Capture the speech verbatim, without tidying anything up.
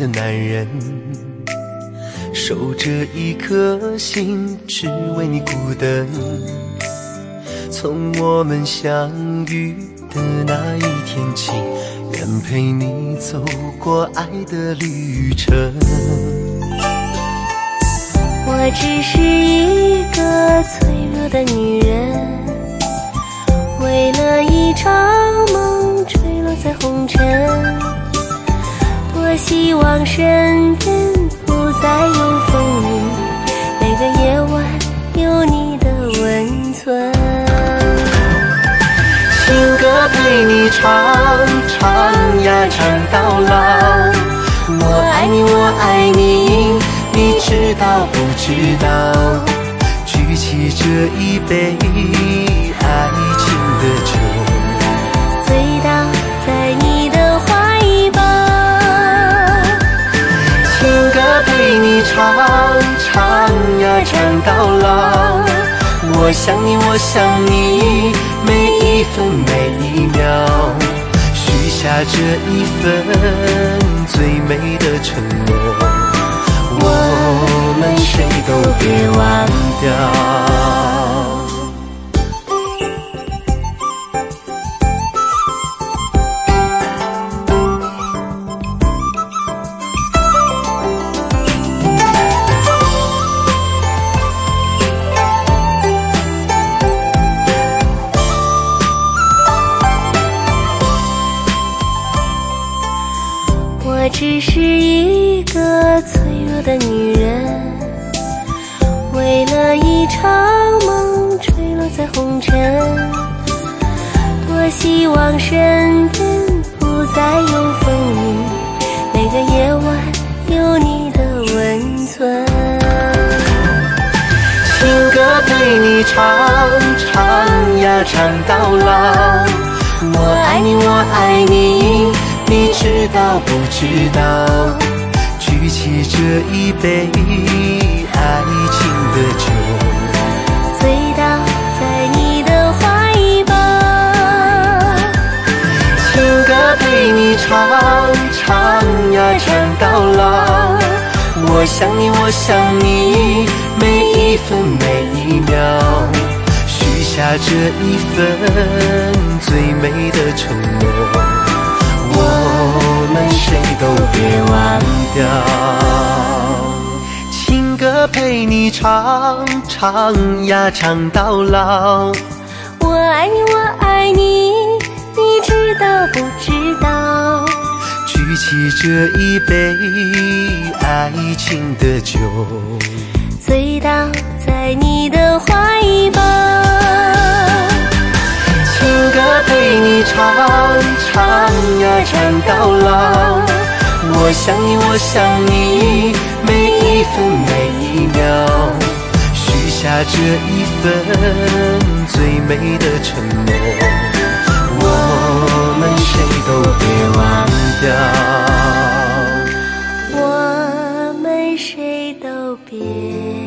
的男人，守着一颗心，只为你孤灯。从我们相遇的那一天起，愿陪你走过爱的旅程。 我只是一个脆弱的女人，为了一场梦坠落在红尘。多希望身边不再有风雨，每个夜晚有你的温存。 情歌陪你唱，唱呀唱到老。我爱你，我爱你，你知道不知道？举起这一杯爱情的酒， 醉倒在你的怀抱。 情歌陪你唱，唱呀唱到老。我想你，我想你，每一分每一秒，许下这一份最美的承诺，我们谁都别忘掉。 我只是一个脆弱的女人，为了一场梦坠落在红尘。多希望身边不再有风雨，每个夜晚有你的温存。 情歌陪你唱，唱呀唱到老。我爱你，我爱你，你知道不知道？举起这一杯爱情的酒， 醉倒在你的怀抱。 情歌陪你唱，唱呀唱到老。我想你，我想你，每一分每一秒，许下这一份最美的承诺，我们谁都别忘掉。情歌陪你唱，唱呀唱到老。 我爱你，我爱你，你知道不知道？ 举起这一杯爱情的酒， 醉倒在你的怀抱。 情歌陪你唱，唱呀唱到老。我想你，我想你，每一分每一秒，许下这一份最美的承诺，我们谁都别忘掉。 我们谁都别